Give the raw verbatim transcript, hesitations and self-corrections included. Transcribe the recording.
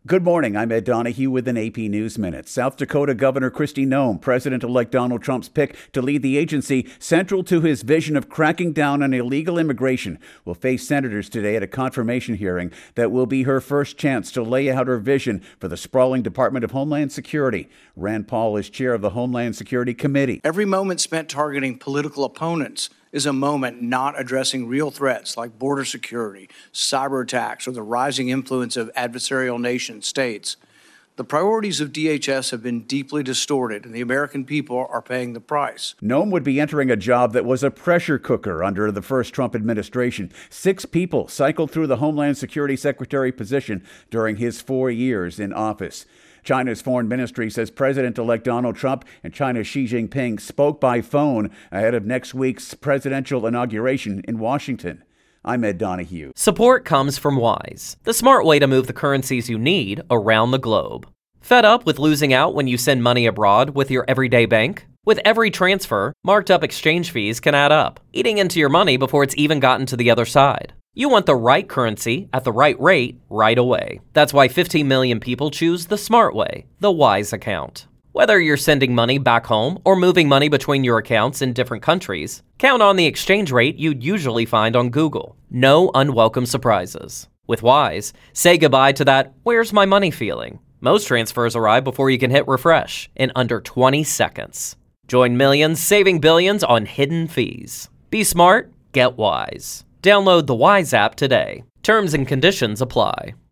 Good morning. I'm Ed Donahue with an A P News Minute. South Dakota Governor Kristi Noem, President-elect Donald Trump's pick to lead the agency central to his vision of cracking down on illegal immigration, will face senators today at a confirmation hearing that will be her first chance to lay out her vision for the sprawling Department of Homeland Security. Rand Paul is chair of the Homeland Security Committee. Every moment spent targeting political opponents is a moment not addressing real threats like border security, cyber attacks, or the rising influence of adversarial nation states. The priorities of D H S have been deeply distorted, and the American people are paying the price. Noem would be entering a job that was a pressure cooker under the first Trump administration. Six people cycled through the Homeland Security Secretary position during his four years in office. China's foreign ministry says President-elect Donald Trump and China's Xi Jinping spoke by phone ahead of next week's presidential inauguration in Washington. I'm Ed Donahue. Support comes from Wise, the smart way to move the currencies you need around the globe. Fed up with losing out when you send money abroad with your everyday bank? With every transfer, marked up exchange fees can add up, eating into your money before it's even gotten to the other side. You want the right currency at the right rate right away. That's why fifteen million people choose the smart way, the Wise account. Whether you're sending money back home or moving money between your accounts in different countries, count on the exchange rate you'd usually find on Google. No unwelcome surprises. With Wise, say goodbye to that "where's my money" feeling. Most transfers arrive before you can hit refresh in under twenty seconds. Join millions saving billions on hidden fees. Be smart, get Wise. Download the Wise app today. Terms and conditions apply.